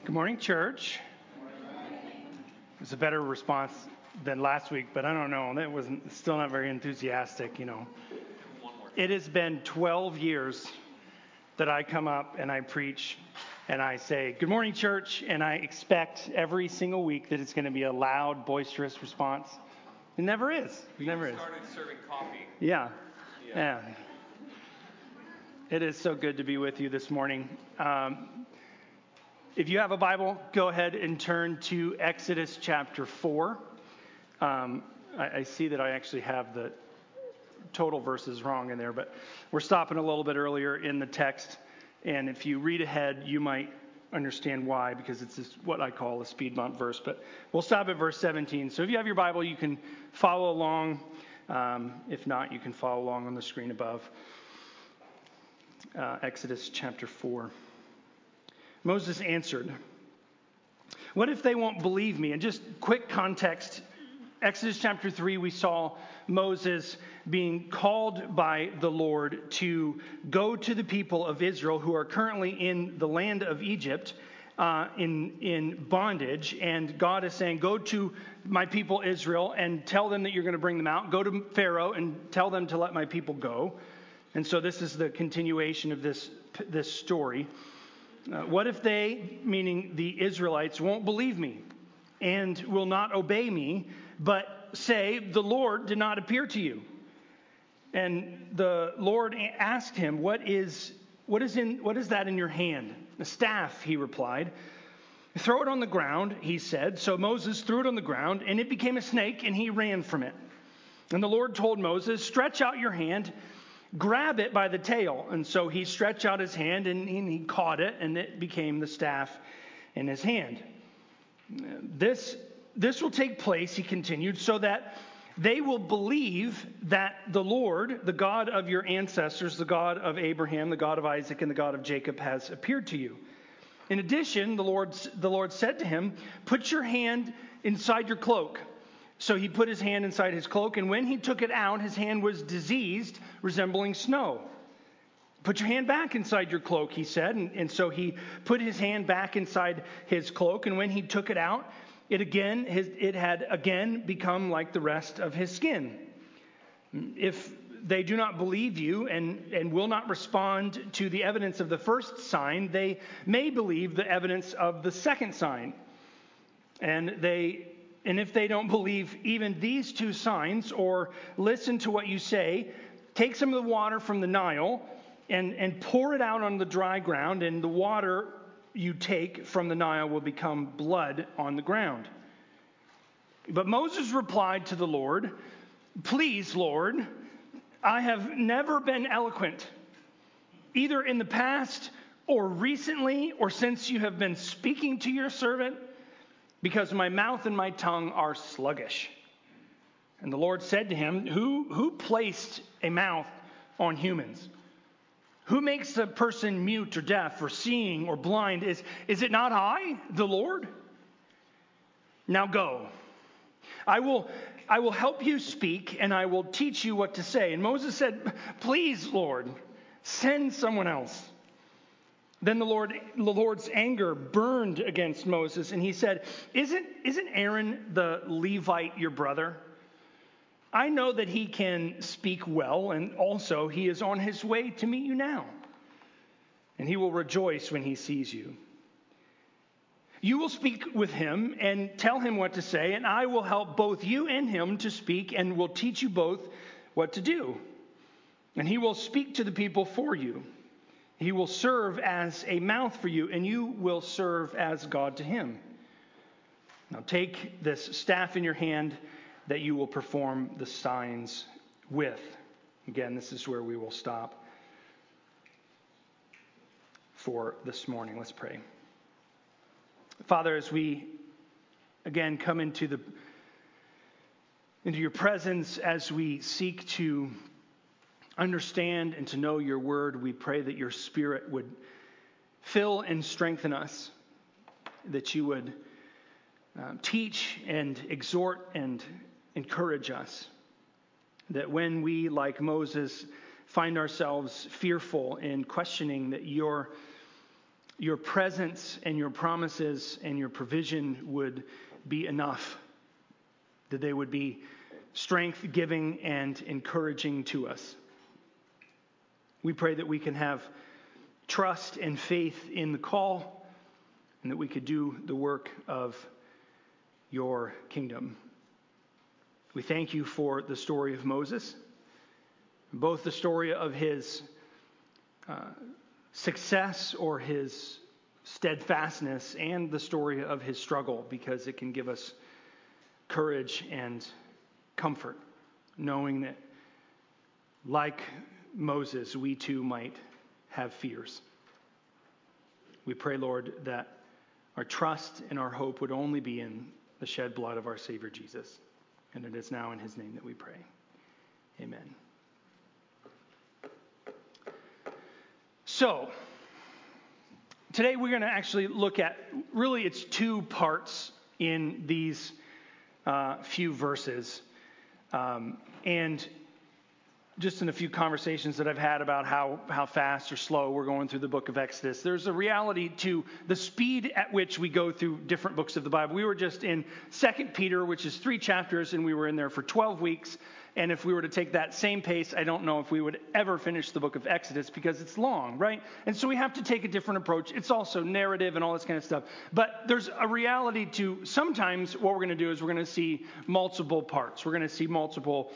Good morning, church. It was a better response than last week, but I don't know. That wasn't still not very enthusiastic, It has been 12 years that I come up and I preach and I say, "Good morning, church," and I expect every single week that it's going to be a loud, boisterous response. It never is. It never is. Started serving coffee. Yeah. It is so good to be with you this morning. If you have a Bible, go ahead and turn to Exodus chapter 4. I see that I actually have the total verses wrong in there, but we're stopping a little bit earlier in the text. And if you read ahead, you might understand why, because it's what I call a speed bump verse. But we'll stop at verse 17. So if you have your Bible, you can follow along. If not, you can follow along on the screen above. Exodus chapter 4. Moses answered, "What if they won't believe me?" And just quick context, Exodus chapter 3, we saw Moses being called by the Lord to go to the people of Israel who are currently in the land of Egypt in bondage. And God is saying, "Go to my people Israel and tell them that you're going to bring them out. Go to Pharaoh and tell them to let my people go." And so this is the continuation of this story. What if they, meaning the Israelites, won't believe me and will not obey me, but say, "The Lord did not appear to you"? And the Lord asked him, what is that in your hand?" "A staff," he replied. "Throw it on the ground," he said. So Moses threw it on the ground, and it became a snake, and he ran from it. And the Lord told Moses, "Stretch out your hand, grab it by the tail." And so he stretched out his hand and he caught it, and it became the staff in his hand. This will take place, he continued, "so that they will believe that the Lord, the God of your ancestors, the God of Abraham, the God of Isaac, and the God of Jacob, has appeared to you." In addition, the Lord said to him, "Put your hand inside your cloak." So he put his hand inside his cloak, and when he took it out, his hand was diseased, resembling snow. "Put your hand back inside your cloak," he said. And so he put his hand back inside his cloak, and when he took it out, it had again become like the rest of his skin. "If they do not believe you and will not respond to the evidence of the first sign, they may believe the evidence of the second sign. And if they don't believe even these two signs or listen to what you say, take some of the water from the Nile and pour it out on the dry ground, and the water you take from the Nile will become blood on the ground." But Moses replied to the Lord, "Please, Lord, I have never been eloquent, either in the past or recently or since you have been speaking to your servant, because my mouth and my tongue are sluggish." And the Lord said to him, Who placed a mouth on humans? Who makes a person mute or deaf or seeing or blind? Is it not I, the Lord? Now go. I will help you speak, and I will teach you what to say." And Moses said, "Please, Lord, send someone else." Then the Lord's anger burned against Moses, and he said, Isn't Aaron the Levite your brother? I know that he can speak well, and also he is on his way to meet you now, and he will rejoice when he sees you. You will speak with him and tell him what to say, and I will help both you and him to speak, and will teach you both what to do. And he will speak to the people for you. He will serve as a mouth for you, and you will serve as God to him. Now take this staff in your hand that you will perform the signs with. Again, this is where we will stop for this morning. Let's pray. Father, as we again come into your presence, as we seek to understand and to know your word, we pray that your Spirit would fill and strengthen us, that you would teach and exhort and encourage us, that when we, like Moses, find ourselves fearful and questioning, that your your presence and your promises and your provision would be enough, that they would be strength-giving and encouraging to us. We pray that we can have trust and faith in the call, and that we could do the work of your kingdom. We thank you for the story of Moses, both the story of his success or his steadfastness and the story of his struggle, because it can give us courage and comfort, knowing that like Moses, we too might have fears. We pray, Lord, that our trust and our hope would only be in the shed blood of our Savior Jesus. And it is now in his name that we pray. Amen. So, today we're going to actually look at, really it's two parts in these few verses. And just in a few conversations that I've had about how fast or slow we're going through the book of Exodus, there's a reality to the speed at which we go through different books of the Bible. We were just in 2 Peter, which is 3 chapters, and we were in there for 12 weeks. And if we were to take that same pace, I don't know if we would ever finish the book of Exodus, because it's long, right? And so we have to take a different approach. It's also narrative and all this kind of stuff. But there's a reality to sometimes what we're going to do is we're going to see multiple parts. We're going to see multiple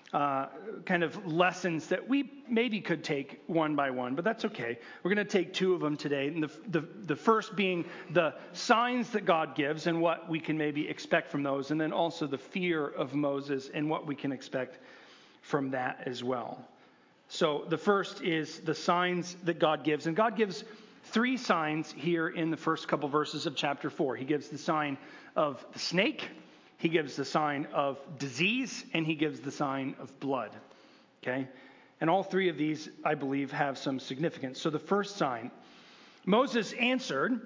kind of lessons that we maybe could take one by one, but that's okay. We're going to take 2 of them today. And the first being the signs that God gives and what we can maybe expect from those. And then also the fear of Moses and what we can expect from that as well. So the first is the signs that God gives. And God gives 3 signs here in the first couple verses of chapter 4. He gives the sign of the snake, he gives the sign of disease, and he gives the sign of blood. Okay? And all 3 of these, I believe, have some significance. So the first sign, Moses answered,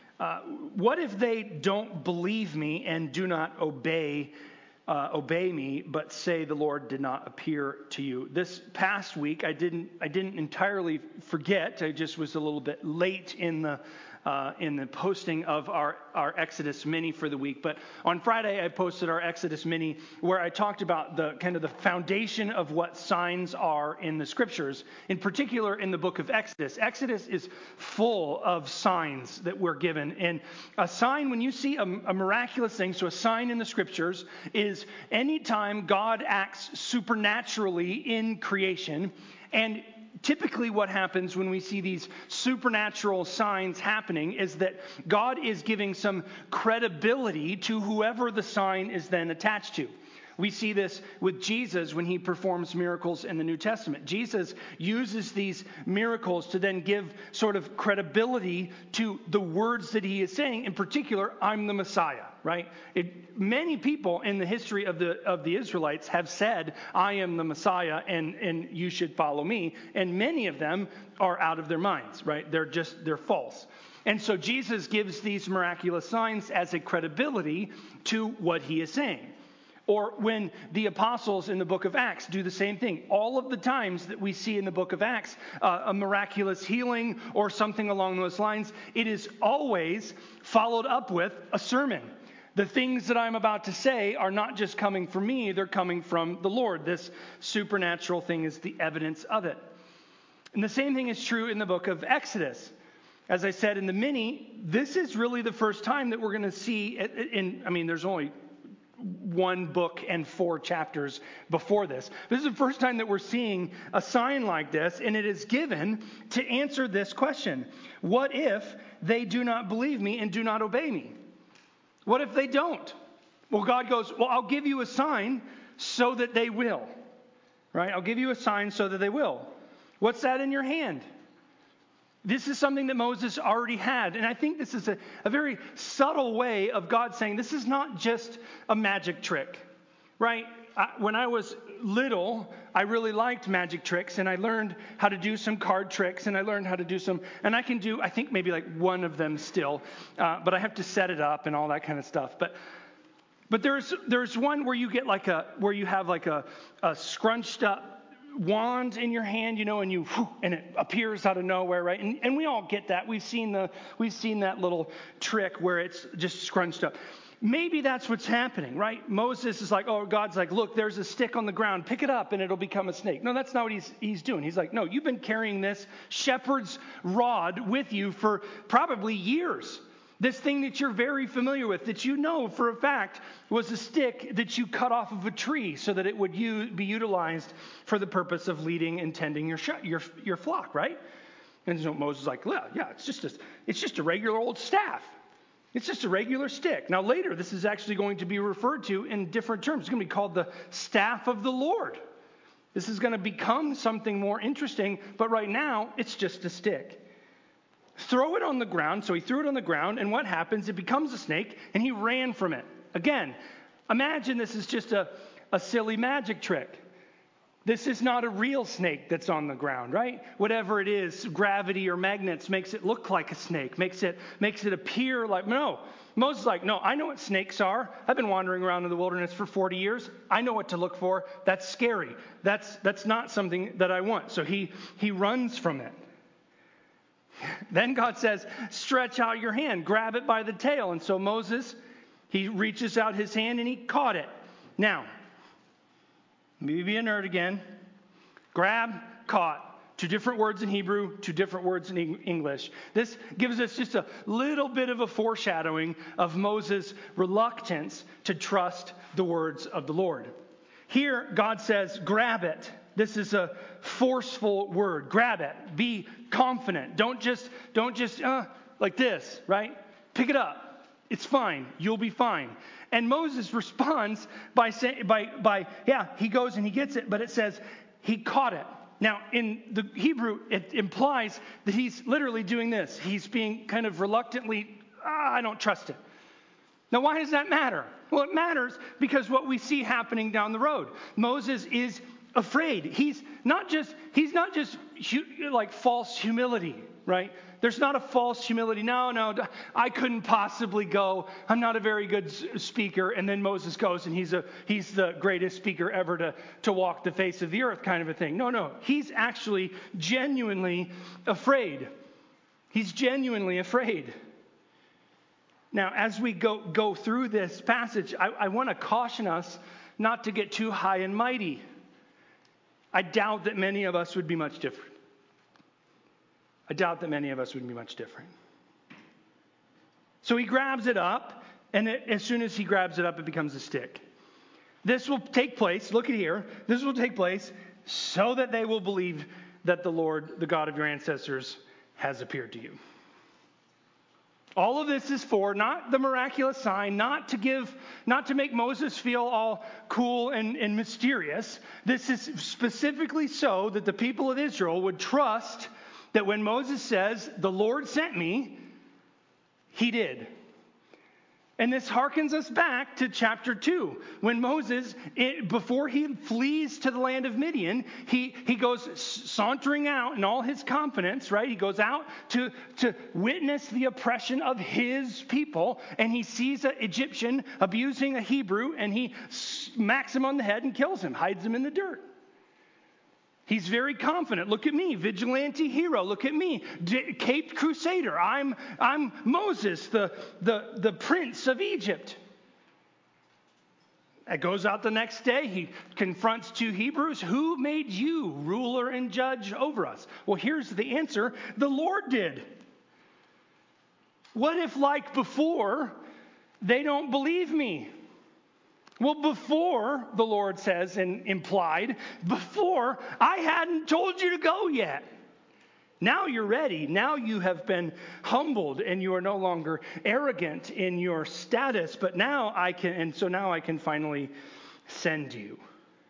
what if they don't believe me and do not obey me, but say the Lord did not appear to you? This past week, I didn't entirely forget. I just was a little bit late in the posting of our Exodus mini for the week. But on Friday, I posted our Exodus mini where I talked about the kind of the foundation of what signs are in the scriptures, in particular in the book of Exodus. Exodus is full of signs that we're given. And a sign, when you see a miraculous thing, so a sign in the scriptures is anytime God acts supernaturally in creation. And typically what happens when we see these supernatural signs happening is that God is giving some credibility to whoever the sign is then attached to. We see this with Jesus when he performs miracles in the New Testament. Jesus uses these miracles to then give sort of credibility to the words that he is saying. In particular, I'm the Messiah, right? Many people in the history of the Israelites have said, I am the Messiah and you should follow me. And many of them are out of their minds, right? They're false. And so Jesus gives these miraculous signs as a credibility to what he is saying. Or when the apostles in the book of Acts do the same thing. All of the times that we see in the book of Acts a miraculous healing or something along those lines, it is always followed up with a sermon. The things that I'm about to say are not just coming from me, they're coming from the Lord. This supernatural thing is the evidence of it. And the same thing is true in the book of Exodus. As I said in the mini, this is really the first time that we're going to see, there's only 1 book and 4 chapters before this. This is the first time that we're seeing a sign like this, and it is given to answer this question. What if they do not believe me and do not obey me? What if they don't? Well, God goes, I'll give you a sign so that they will. Right? I'll give you a sign so that they will. What's that in your hand? This is something that Moses already had. And I think this is a very subtle way of God saying this is not just a magic trick, right? When I was little, I really liked magic tricks, and I learned how to do some card tricks, and I learned how to do some, and I can do, I think maybe like 1 of them still, but I have to set it up and all that kind of stuff. But there's one where you get where you have like a scrunched up wand in your hand, and and it appears out of nowhere, right? And we all get that. We've seen that little trick where it's just scrunched up. Maybe that's what's happening, right? Moses is like, oh, God's like, look, there's a stick on the ground. Pick it up and it'll become a snake. No, that's not what he's doing. He's like, no, you've been carrying this shepherd's rod with you for probably years. This thing that you're very familiar with, that you know for a fact was a stick that you cut off of a tree so that it would be utilized for the purpose of leading and tending your flock, right? And so Moses is like, well, yeah, it's just a regular old staff. It's just a regular stick. Now later, this is actually going to be referred to in different terms. It's going to be called the staff of the Lord. This is going to become something more interesting, but right now, it's just a stick. Throw it on the ground. So he threw it on the ground, and what happens? It becomes a snake, and he ran from it. Again, imagine this is just a silly magic trick. This is not a real snake that's on the ground, right? Whatever it is, gravity or magnets makes it look like a snake, makes it appear like, no. Moses is like, no, I know what snakes are. I've been wandering around in the wilderness for 40 years. I know what to look for. That's scary. That's not something that I want. So he runs from it. Then God says, stretch out your hand, grab it by the tail. And so Moses, he reaches out his hand and he caught it. Now, maybe a nerd again. Grab, caught. Two different words in Hebrew, two different words in English. This gives us just a little bit of a foreshadowing of Moses' reluctance to trust the words of the Lord. Here, God says, grab it. This is a forceful word. Grab it. Be confident. Don't just like this, right? Pick it up. It's fine. You'll be fine. And Moses responds by saying, he goes and he gets it, but it says he caught it. Now, in the Hebrew, it implies that he's literally doing this. He's being kind of reluctantly, I don't trust it. Now, why does that matter? Well, it matters because what we see happening down the road. Moses is afraid. He's not just like false humility, right? There's not a false humility. No, I couldn't possibly go. I'm not a very good speaker. And then Moses goes and he's the greatest speaker ever to walk the face of the earth kind of a thing. No. He's actually genuinely afraid. He's genuinely afraid. Now, as we go through this passage, I want to caution us not to get too high and mighty. I doubt that many of us would be much different. So he grabs it up, and as soon as he grabs it up, it becomes a stick. This will take place, look at here, this will take place so that they will believe that the Lord, the God of your ancestors, has appeared to you. All of this is for not the miraculous sign, not to make Moses feel all cool and mysterious. This is specifically so that the people of Israel would trust that when Moses says, the Lord sent me, he did. And this harkens us back to chapter 2, when Moses, before he flees to the land of Midian, he goes sauntering out in all his confidence, right? He goes out to witness the oppression of his people, and he sees an Egyptian abusing a Hebrew, and he smacks him on the head and kills him, hides him in the dirt. He's very confident. Look at me, vigilante hero. Look at me, caped crusader. I'm Moses, the prince of Egypt. It goes out the next day. He confronts two Hebrews. Who made you ruler and judge over us? Well, here's the answer. The Lord did. What if, like before, they don't believe me? Well, before, the Lord says, and implied, before, I hadn't told you to go yet. Now you're ready. Now you have been humbled and you are no longer arrogant in your status. But now I can finally send you.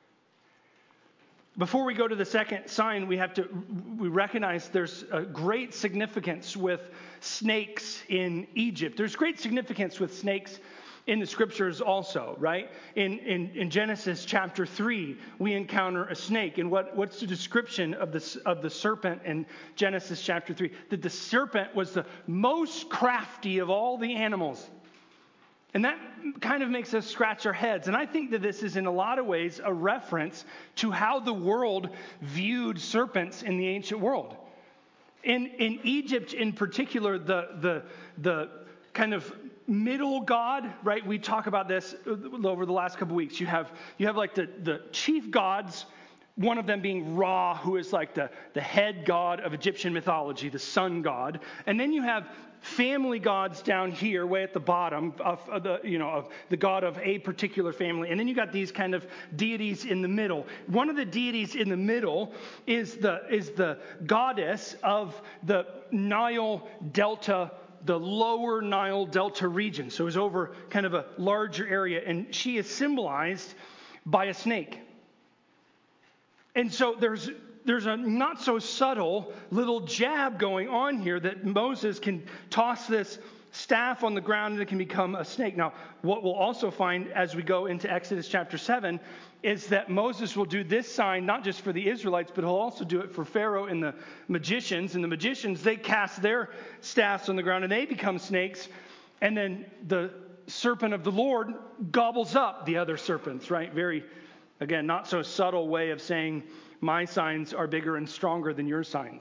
Before we go to the second sign, we recognize there's a great significance with snakes in Egypt. There's great significance with snakes in the scriptures also, right? In Genesis chapter 3, we encounter a snake. And what's the description of the serpent in Genesis chapter 3? That the serpent was the most crafty of all the animals. And that kind of makes us scratch our heads. And I think that this is in a lot of ways a reference to how the world viewed serpents in the ancient world. In Egypt in particular, the kind of middle god, right? We talk about this over the last couple weeks. You have like the chief gods, one of them being Ra, who is like the head god of Egyptian mythology, the sun god. And then you have family gods down here, way at the bottom of the god of a particular family. And then you got these kind of deities in the middle. One of the deities in the middle is the goddess of the Nile Delta, the lower Nile Delta region. So it's over kind of a larger area. And she is symbolized by a snake. And so there's a not so subtle little jab going on here that Moses can toss this staff on the ground and it can become a snake. Now, what we'll also find as we go into Exodus chapter 7 is that Moses will do this sign not just for the Israelites, but he'll also do it for Pharaoh and the magicians. And the magicians, they cast their staffs on the ground and they become snakes. And then the serpent of the Lord gobbles up the other serpents, right? Very, again, not so subtle way of saying my signs are bigger and stronger than your signs.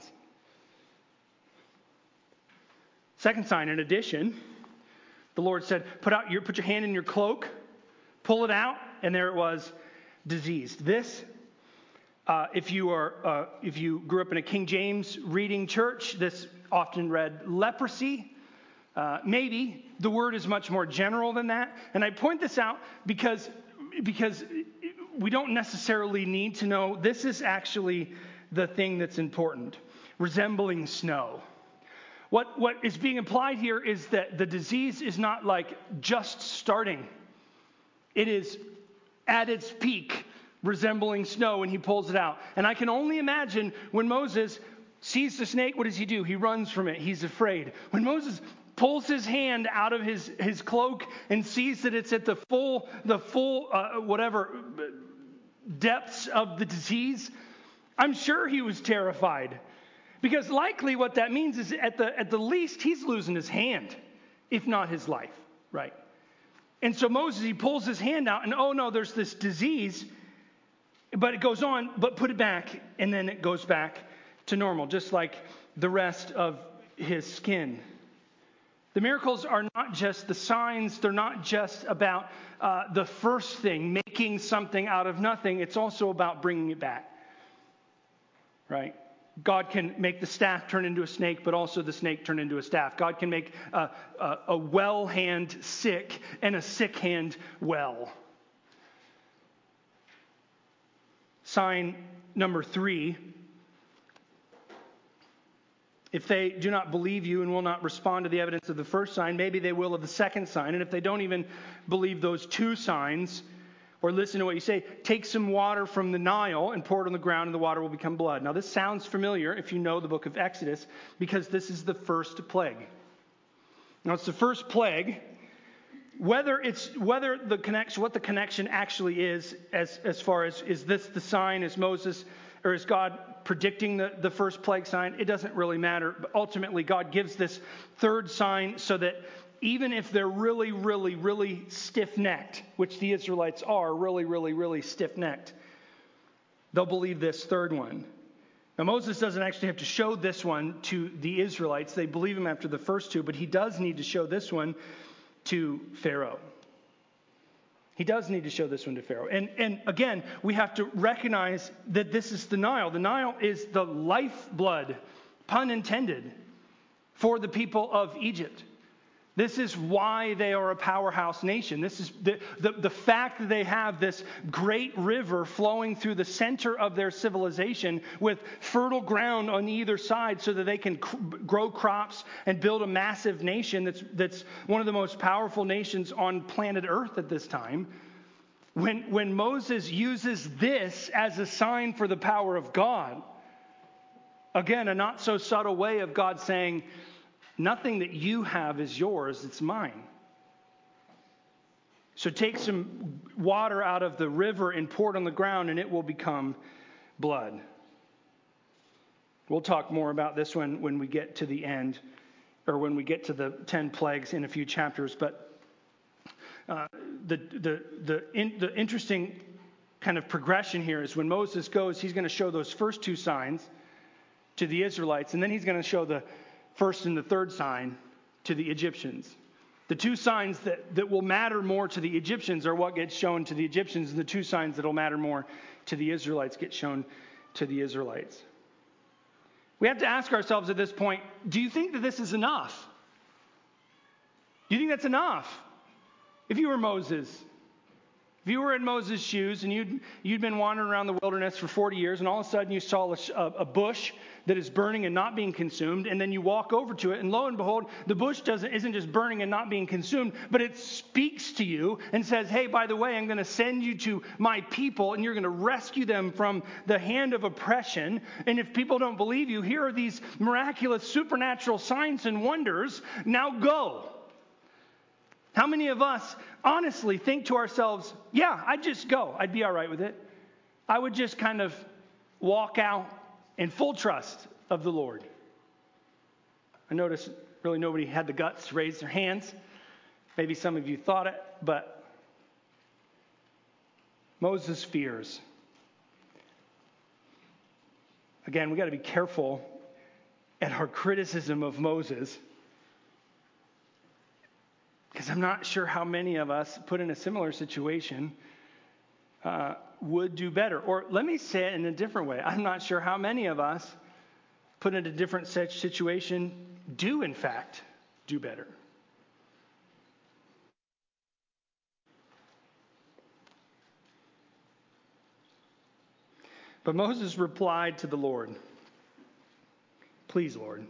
Second sign, in addition, the Lord said, put your hand in your cloak, pull it out, and there it was, diseased. This, if you grew up in a King James reading church, this often read leprosy. Maybe the word is much more general than that. And I point this out because we don't necessarily need to know. This is actually the thing that's important. Resembling snow. What is being implied here is that the disease is not like just starting. It is at its peak, resembling snow, and he pulls it out. And I can only imagine when Moses sees the snake, what does he do? He runs from it. He's afraid. When Moses pulls his hand out of his cloak and sees that it's at the full depths of the disease, I'm sure he was terrified. Because likely what that means is at the least he's losing his hand, if not his life, right? And so Moses, he pulls his hand out and oh no, there's this disease, but it goes on, but put it back, and then it goes back to normal, just like the rest of his skin. The miracles are not just the signs. They're not just about the first thing, making something out of nothing. It's also about bringing it back, right? God can make the staff turn into a snake, but also the snake turn into a staff. God can make a well hand sick and a sick hand well. Sign number 3. If they do not believe you and will not respond to the evidence of the first sign, maybe they will of the second sign. And if they don't even believe those 2 signs or listen to what you say, take some water from the Nile and pour it on the ground and the water will become blood. Now this sounds familiar if you know the book of Exodus because this is the first plague. Now it's the first plague. What the connection actually is as far as is this the sign, is Moses or is God predicting the first plague sign? It doesn't really matter. But ultimately, God gives this third sign so that even if they're really, really, really stiff-necked, which the Israelites are really, really, really stiff-necked, they'll believe this third one. Now, Moses doesn't actually have to show this one to the Israelites. They believe him after the first 2, but he does need to show this one to Pharaoh. He does need to show this one to Pharaoh. And again, we have to recognize that this is the Nile. The Nile is the lifeblood, pun intended, for the people of Egypt. This is why they are a powerhouse nation. This is the fact that they have this great river flowing through the center of their civilization with fertile ground on either side so that they can grow crops and build a massive nation that's one of the most powerful nations on planet Earth at this time. When Moses uses this as a sign for the power of God, again, a not so subtle way of God saying, nothing that you have is yours, it's mine. So take some water out of the river and pour it on the ground and it will become blood. We'll talk more about this one when we get to the end, or when we get to the 10 plagues in a few chapters. But The interesting kind of progression here is when Moses goes, he's going to show those first two signs to the Israelites, and then he's going to show the first and the third sign to the Egyptians. The two signs that will matter more to the Egyptians are what gets shown to the Egyptians, and the two signs that will matter more to the Israelites get shown to the Israelites. We have to ask ourselves at this point, do you think that this is enough? Do you think that's enough? If you were Moses, if you were in Moses' shoes and you'd been wandering around the wilderness for 40 years and all of a sudden you saw a bush that is burning and not being consumed, and then you walk over to it and lo and behold, the bush isn't just burning and not being consumed, but it speaks to you and says, hey, by the way, I'm going to send you to my people and you're going to rescue them from the hand of oppression. And if people don't believe you, here are these miraculous supernatural signs and wonders. Now go. How many of us honestly think to ourselves, yeah, I'd just go. I'd be all right with it. I would just kind of walk out in full trust of the Lord. I noticed really nobody had the guts to raise their hands. Maybe some of you thought it, but Moses fears. Again, we got to be careful at our criticism of Moses, because I'm not sure how many of us put in a similar situation would do better. Or let me say it in a different way. I'm not sure how many of us put in a different situation do, in fact, do better. But Moses replied to the Lord, please, Lord.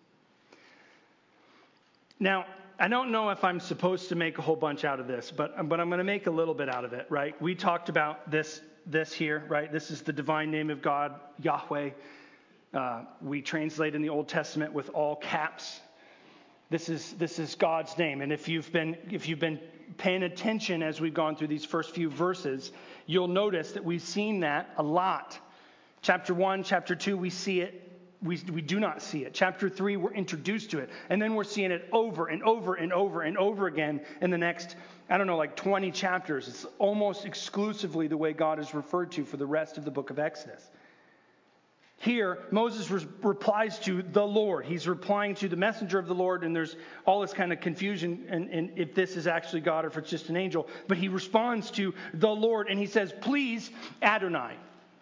Now, I don't know if I'm supposed to make a whole bunch out of this, but I'm going to make a little bit out of it, right? We talked about this here, right? This is the divine name of God, Yahweh. We translate in the Old Testament with all caps. This is God's name. And if you've been paying attention as we've gone through these first few verses, you'll notice that we've seen that a lot. Chapter 1, chapter 2, we see it. We do not see it. Chapter 3, we're introduced to it. And then we're seeing it over and over and over and over again in the next, 20 chapters. It's almost exclusively the way God is referred to for the rest of the book of Exodus. Here, Moses replies to the Lord. He's replying to the messenger of the Lord, and there's all this kind of confusion and if this is actually God or if it's just an angel. But he responds to the Lord, and he says, please, Adonai.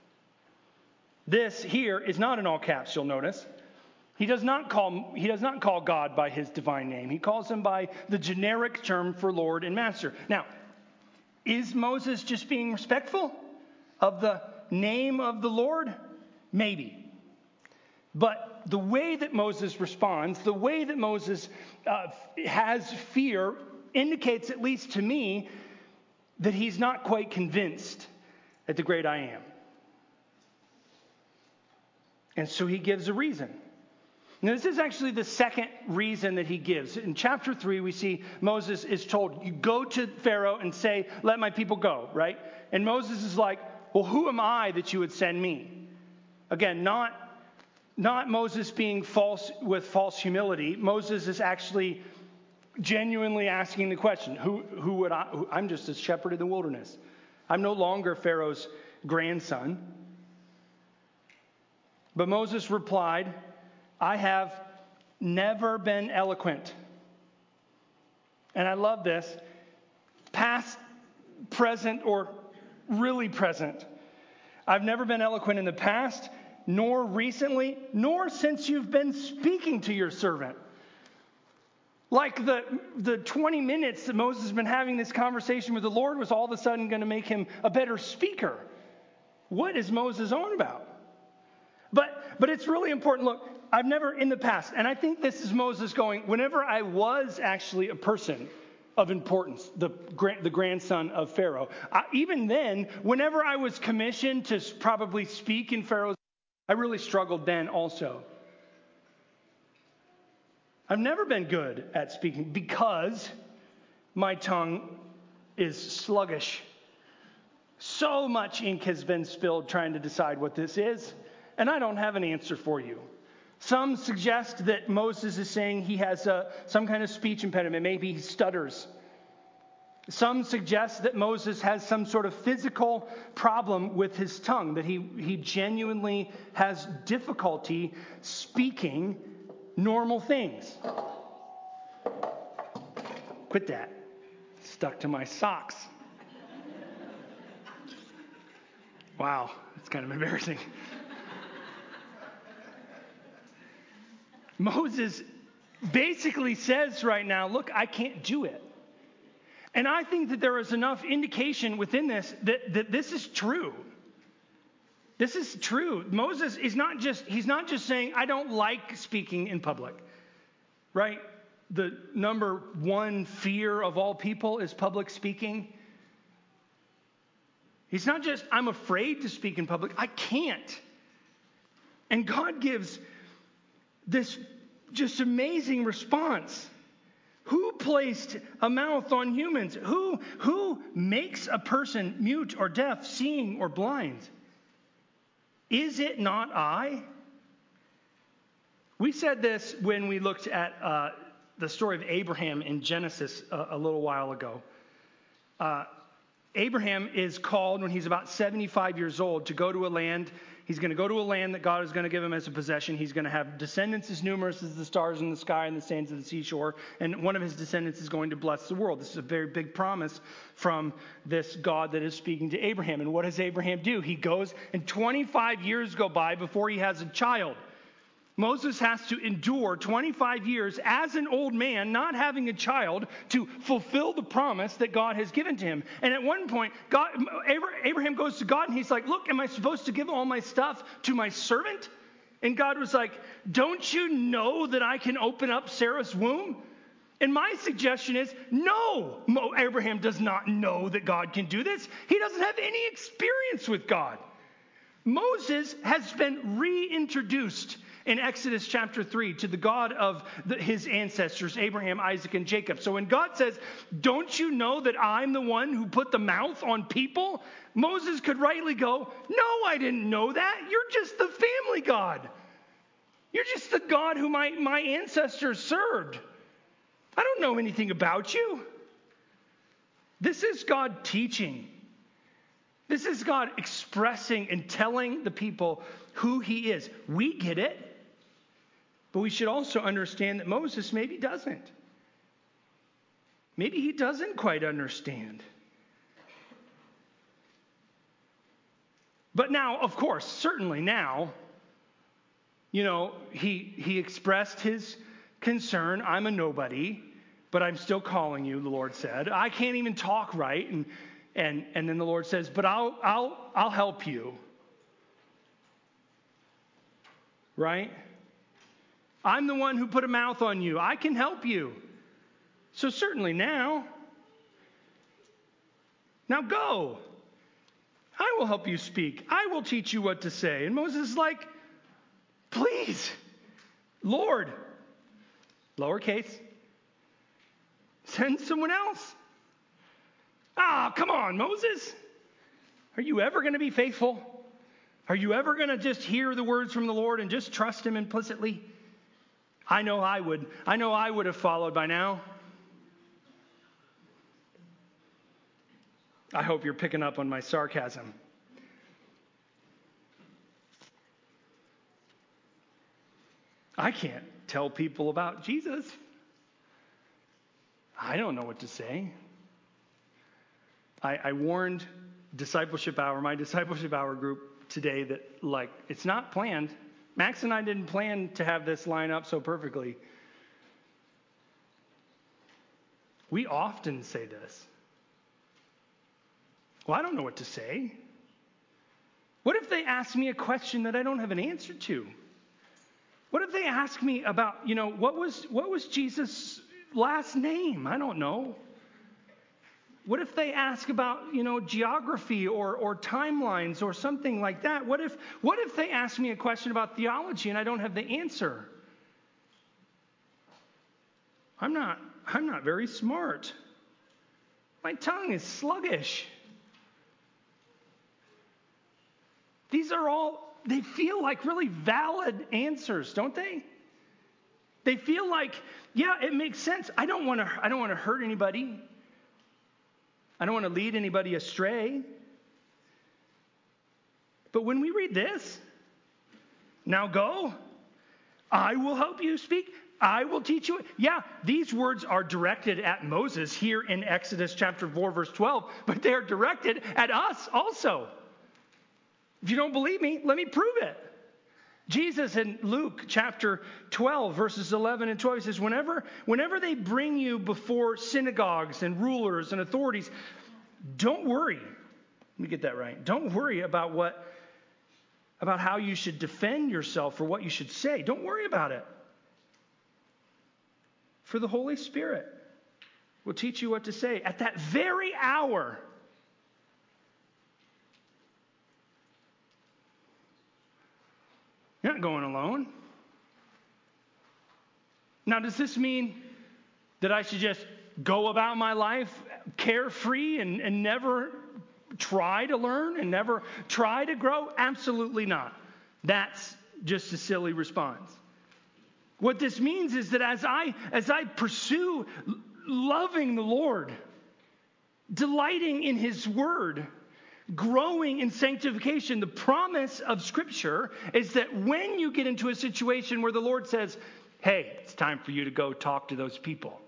This here is not in all caps, you'll notice. He does not call God by his divine name. He calls him by the generic term for Lord and Master. Now, is Moses just being respectful of the name of the Lord? Maybe. But the way that Moses responds, the way that Moses has fear, indicates, at least to me, that he's not quite convinced at the great I am. And so he gives a reason. Now, this is actually the second reason that he gives. In chapter 3, we see Moses is told, you go to Pharaoh and say, let my people go, right? And Moses is like, well, who am I that you would send me? Again, not Moses being false with false humility. Moses is actually genuinely asking the question, who would I? I'm just a shepherd in the wilderness. I'm no longer Pharaoh's grandson. But Moses replied, I have never been eloquent. And I love this. Past, present, or really present. I've never been eloquent in the past, nor recently, nor since you've been speaking to your servant. Like the 20 minutes that Moses has been having this conversation with the Lord was all of a sudden going to make him a better speaker. What is Moses on about? But it's really important. Look, I've never in the past, and I think this is Moses going, whenever I was actually a person of importance, the grandson of Pharaoh, even then, whenever I was commissioned to probably speak in Pharaoh's, I really struggled then also. I've never been good at speaking because my tongue is sluggish. So much ink has been spilled trying to decide what this is. And I don't have an answer for you. Some suggest that Moses is saying he has some kind of speech impediment. Maybe he stutters. Some suggest that Moses has some sort of physical problem with his tongue, that he genuinely has difficulty speaking normal things. Quit that. Stuck to my socks. Wow, that's kind of embarrassing. Moses basically says right now, look, I can't do it. And I think that there is enough indication within this that this is true. This is true. Moses is he's not just saying, I don't like speaking in public, right? The number one fear of all people is public speaking. He's not just, I'm afraid to speak in public. I can't. And God gives this just amazing response. Who placed a mouth on humans? Who makes a person mute or deaf, seeing or blind? Is it not I? We said this when we looked at the story of Abraham in Genesis a little while ago. Abraham is called when he's about 75 years old to go to a land. He's going to go to a land that God is going to give him as a possession. He's going to have descendants as numerous as the stars in the sky and the sands of the seashore. And one of his descendants is going to bless the world. This is a very big promise from this God that is speaking to Abraham. And what does Abraham do? He goes, and 25 years go by before he has a child. Moses has to endure 25 years as an old man, not having a child, to fulfill the promise that God has given to him. And at one point, Abraham goes to God and he's like, look, am I supposed to give all my stuff to my servant? And God was like, don't you know that I can open up Sarah's womb? And my suggestion is, no, Abraham does not know that God can do this. He doesn't have any experience with God. Moses has been reintroduced in Exodus chapter 3 to the God of his ancestors, Abraham, Isaac, and Jacob. So when God says, don't you know that I'm the one who put the mouth on people? Moses could rightly go, no, I didn't know that. You're just the family God. You're just the God who my ancestors served. I don't know anything about you. This is God teaching. This is God expressing and telling the people who he is. We get it. But we should also understand that Moses maybe doesn't. Maybe he doesn't quite understand. But now, of course, certainly now, he expressed his concern. I'm a nobody, but I'm still calling you, the Lord said. I can't even talk right. And then the Lord says, but I'll help you. Right? I'm the one who put a mouth on you. I can help you. So certainly now go. I will help you speak. I will teach you what to say. And Moses is like, please, Lord, lowercase, send someone else. Come on, Moses. Are you ever going to be faithful? Are you ever going to just hear the words from the Lord and just trust him implicitly? I know I would. I know I would have followed by now. I hope you're picking up on my sarcasm. I can't tell people about Jesus. I don't know what to say. I warned my discipleship hour group today that, it's not planned. Max and I didn't plan to have this line up so perfectly. We often say this. Well, I don't know what to say. What if they ask me a question that I don't have an answer to? What if they ask me about, what was Jesus' last name? I don't know. What if they ask about, geography or timelines or something like that? What if they ask me a question about theology and I don't have the answer? I'm not very smart. My tongue is sluggish. These are all, they feel like really valid answers, don't they? They feel like, yeah, it makes sense. I don't want to hurt anybody. I don't want to lead anybody astray. But when we read this, now go, I will help you speak, I will teach you. Yeah, these words are directed at Moses here in Exodus chapter 4, verse 12, but they are directed at us also. If you don't believe me, let me prove it. Jesus in Luke chapter 12, verses 11 and 12, he says, whenever they bring you before synagogues and rulers and authorities, don't worry. Let me get that right. Don't worry about how you should defend yourself or what you should say. Don't worry about it. For the Holy Spirit will teach you what to say at that very hour. You're not going alone. Now, does this mean that I should just go about my life carefree and never try to learn and never try to grow? Absolutely not. That's just a silly response. What this means is that as I pursue loving the Lord, delighting in His Word, growing in sanctification, the promise of Scripture is that when you get into a situation where the Lord says, hey, it's time for you to go talk to those people,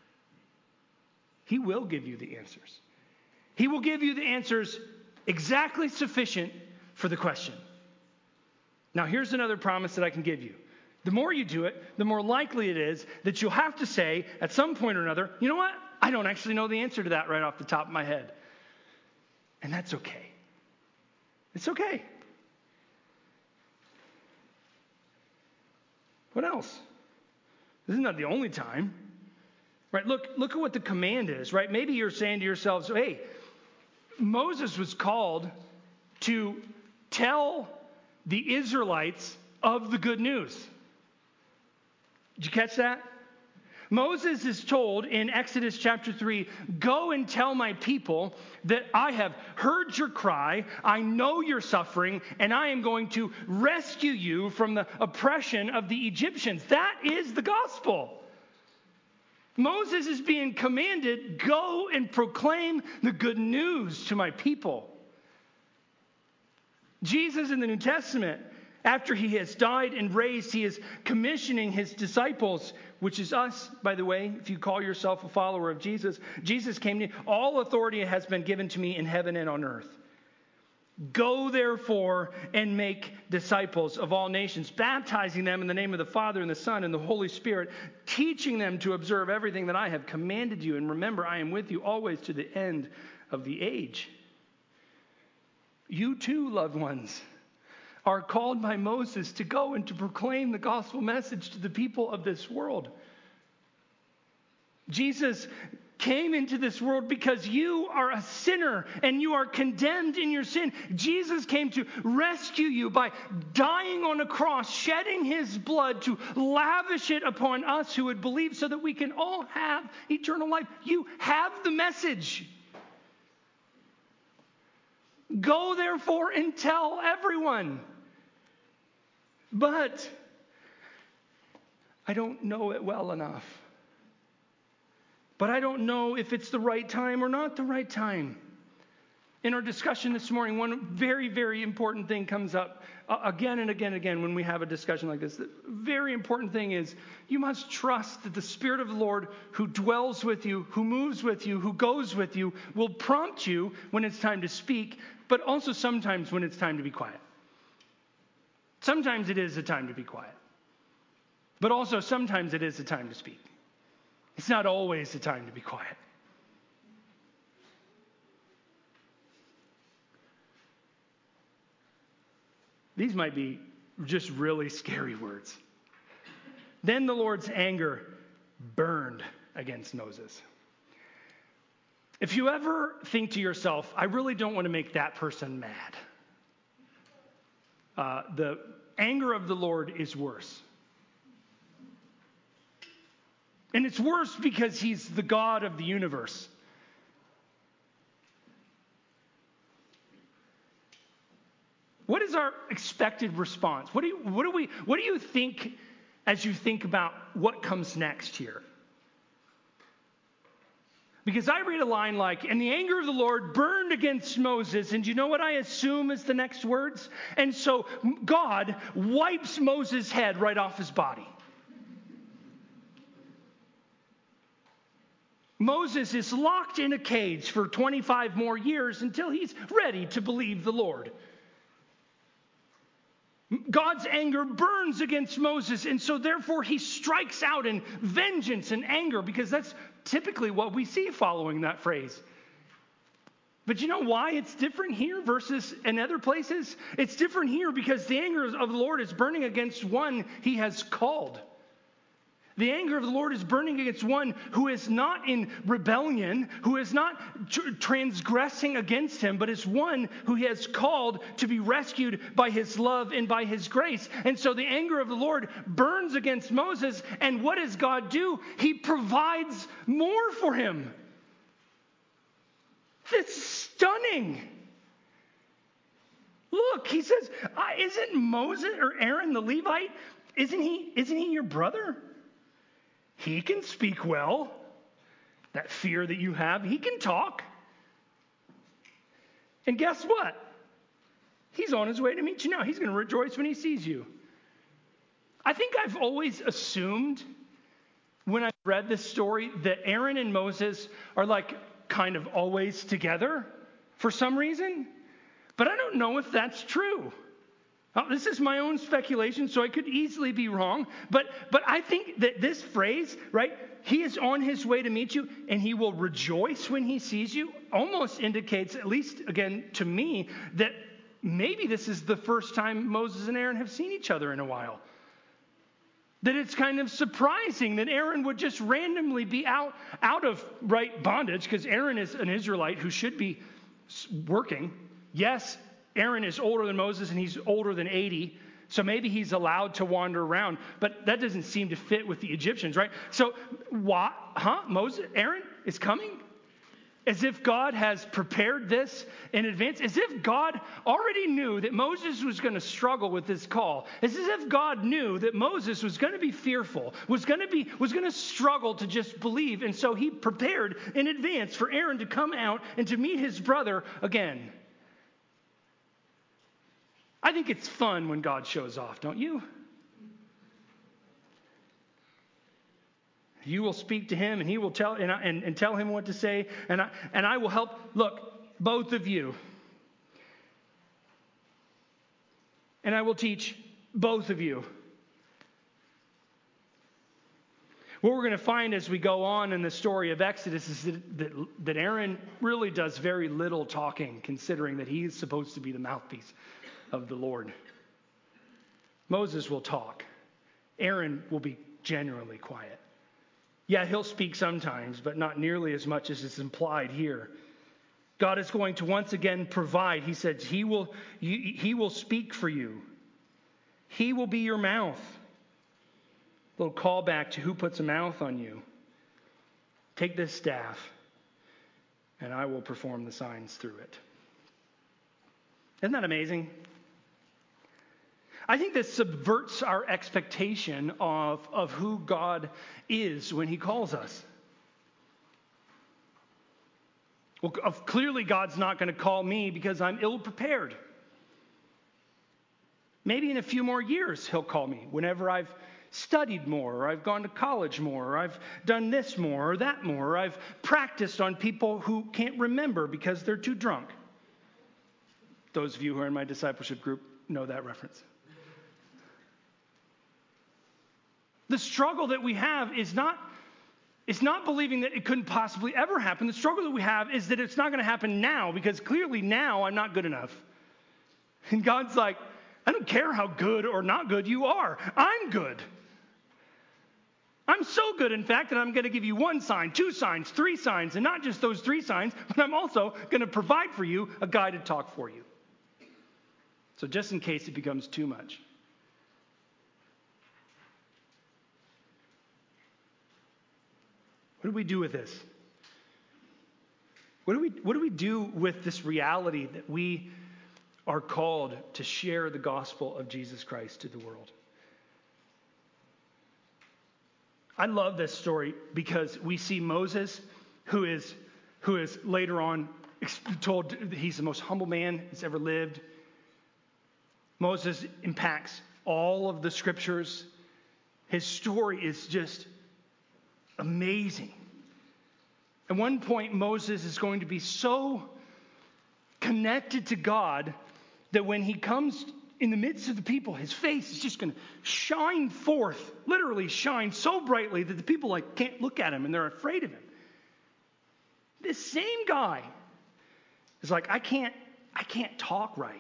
He will give you the answers. He will give you the answers exactly sufficient for the question. Now, here's another promise that I can give you. The more you do it, the more likely it is that you'll have to say at some point or another, you know what? I don't actually know the answer to that right off the top of my head. And that's okay. It's okay. What else? This is not the only time. Right? Look at what the command is, right? Maybe you're saying to yourselves, hey, Moses was called to tell the Israelites of the good news. Did you catch that? Moses is told in Exodus chapter 3, go and tell my people that I have heard your cry, I know your suffering, and I am going to rescue you from the oppression of the Egyptians. That is the gospel. Moses is being commanded, go and proclaim the good news to my people. Jesus in the New Testament, after he has died and raised, he is commissioning his disciples, which is us, by the way, if you call yourself a follower of Jesus. Jesus came to you, all authority has been given to me in heaven and on earth. Go therefore and make disciples of all nations, baptizing them in the name of the Father and the Son and the Holy Spirit, teaching them to observe everything that I have commanded you. And remember, I am with you always to the end of the age. You too, loved ones, are called by Moses to go and to proclaim the gospel message to the people of this world. Jesus came into this world because you are a sinner and you are condemned in your sin. Jesus came to rescue you by dying on a cross, shedding his blood to lavish it upon us who would believe so that we can all have eternal life. You have the message. Go therefore and tell everyone. But I don't know it well enough. But I don't know if it's the right time or not the right time. In our discussion this morning, one very, very important thing comes up again and again and again when we have a discussion like this. The very important thing is you must trust that the Spirit of the Lord who dwells with you, who moves with you, who goes with you, will prompt you when it's time to speak, but also sometimes when it's time to be quiet. Sometimes it is a time to be quiet. But also sometimes it is a time to speak. It's not always a time to be quiet. These might be just really scary words. Then the Lord's anger burned against Moses. If you ever think to yourself, I really don't want to make that person mad, the anger of the Lord is worse. And it's worse because he's the God of the universe. What is our expected response? What do you think as you think about what comes next here? Because I read a line like, and the anger of the Lord burned against Moses. And you know what I assume is the next words? And so God wipes Moses' head right off his body. Moses is locked in a cage for 25 more years until he's ready to believe the Lord. God's anger burns against Moses, and so therefore he strikes out in vengeance and anger, because that's typically what we see following that phrase. But you know why it's different here versus in other places? It's different here because the anger of the Lord is burning against one he has called. The anger of the Lord is burning against one who is not in rebellion, who is not transgressing against him, but is one who he has called to be rescued by his love and by his grace. And so the anger of the Lord burns against Moses. And what does God do? He provides more for him. That's stunning. Look, he says, isn't Moses or Aaron the Levite, isn't he your brother? He can speak well. That fear that you have, he can talk. And guess what? He's on his way to meet you now. He's going to rejoice when he sees you. I think I've always assumed when I read this story that Aaron and Moses are like kind of always together for some reason. But I don't know if that's true. This is my own speculation, so I could easily be wrong. But I think that this phrase, right, he is on his way to meet you and he will rejoice when he sees you, almost indicates, at least again to me, that maybe this is the first time Moses and Aaron have seen each other in a while. That it's kind of surprising that Aaron would just randomly be out of right bondage, because Aaron is an Israelite who should be working. Yes, Aaron is older than Moses, and he's older than 80, so maybe he's allowed to wander around, but that doesn't seem to fit with the Egyptians, right? So, Aaron is coming? As if God has prepared this in advance, as if God already knew that Moses was going to struggle with this call, as if God knew that Moses was going to be fearful, was going to struggle to just believe, and so he prepared in advance for Aaron to come out and to meet his brother again. I think it's fun when God shows off, don't you? You will speak to him, and he will tell and tell him what to say, and I will help. Look, both of you, and I will teach both of you. What we're going to find as we go on in the story of Exodus is that Aaron really does very little talking, considering that he is supposed to be the mouthpiece of the Lord. Moses will talk. Aaron will be genuinely quiet. Yeah, he'll speak sometimes, but not nearly as much as is implied here. God is going to once again provide. He says he will speak for you. He will be your mouth. A little callback to who puts a mouth on you. Take this staff, and I will perform the signs through it. Isn't that amazing? I think this subverts our expectation of who God is when he calls us. Well, clearly God's not going to call me because I'm ill-prepared. Maybe in a few more years he'll call me whenever I've studied more, or I've gone to college more, or I've done this more or that more, or I've practiced on people who can't remember because they're too drunk. Those of you who are in my discipleship group know that reference. The struggle that we have is not believing that it couldn't possibly ever happen. The struggle that we have is that it's not going to happen now, because clearly now I'm not good enough. And God's like, I don't care how good or not good you are. I'm good. I'm so good, in fact, that I'm going to give you 1 sign, 2 signs, 3 signs, and not just those 3 signs, but I'm also going to provide for you a guided talk for you. So just in case it becomes too much. What do we do with this? What do we do with this reality that we are called to share the gospel of Jesus Christ to the world? I love this story because we see Moses who is later on told that he's the most humble man that's ever lived. Moses impacts all of the scriptures. His story is just amazing. At one point, Moses is going to be so connected to God that when he comes in the midst of the people, his face is just going to shine forth, literally shine so brightly that the people can't look at him and they're afraid of him. This same guy is like, I can't talk right.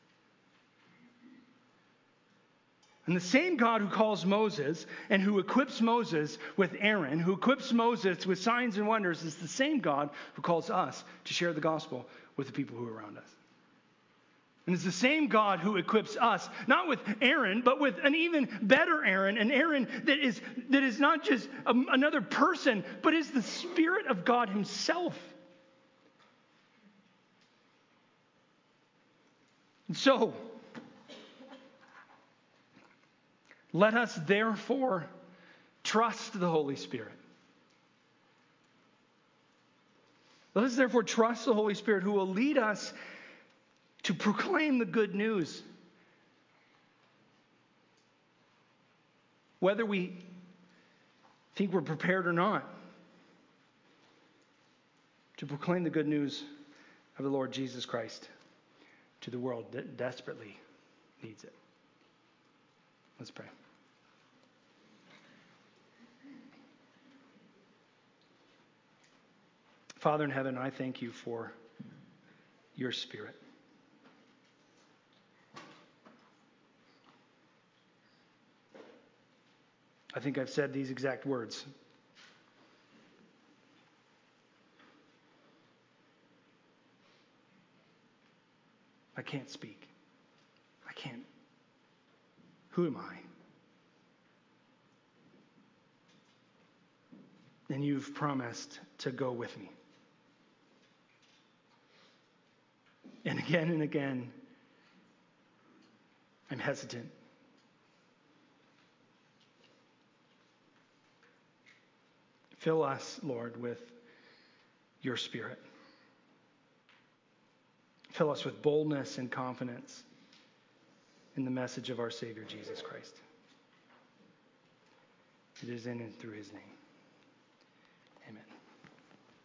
And the same God who calls Moses and who equips Moses with Aaron, who equips Moses with signs and wonders, is the same God who calls us to share the gospel with the people who are around us. And it's the same God who equips us, not with Aaron, but with an even better Aaron, an Aaron that is not just another person, but is the Spirit of God himself. And so, let us therefore trust the Holy Spirit. Let us therefore trust the Holy Spirit who will lead us to proclaim the good news. Whether we think we're prepared or not, to proclaim the good news of the Lord Jesus Christ to the world that desperately needs it. Let's pray. Father in heaven, I thank you for your Spirit. I think I've said these exact words. I can't speak. I can't. Who am I? And you've promised to go with me. And again, I'm hesitant. Fill us, Lord, with your Spirit. Fill us with boldness and confidence in the message of our Savior, Jesus Christ. It is in and through his name. Amen.